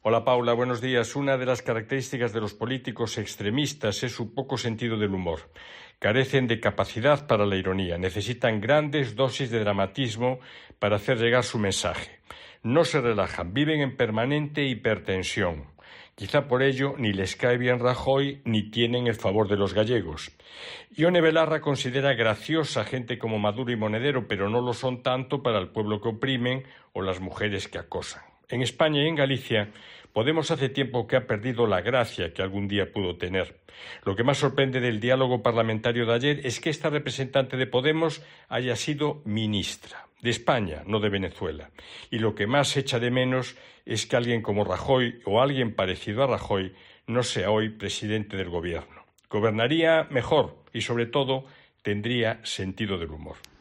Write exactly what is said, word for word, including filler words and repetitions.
Hola Paula, buenos días. Una de las características de los políticos extremistas es su poco sentido del humor. Carecen de capacidad para la ironía, necesitan grandes dosis de dramatismo para hacer llegar su mensaje. No se relajan, viven en permanente hipertensión. Quizá por ello ni les cae bien Rajoy ni tienen el favor de los gallegos. Ione Belarra considera graciosa gente como Maduro y Monedero, pero no lo son tanto para el pueblo que oprimen o las mujeres que acosan. En España y en Galicia, Podemos hace tiempo que ha perdido la gracia que algún día pudo tener. Lo que más sorprende del diálogo parlamentario de ayer es que esta representante de Podemos haya sido ministra de España, no de Venezuela. Y lo que más echa de menos es que alguien como Rajoy o alguien parecido a Rajoy no sea hoy presidente del gobierno. Gobernaría mejor y, sobre todo, tendría sentido del humor.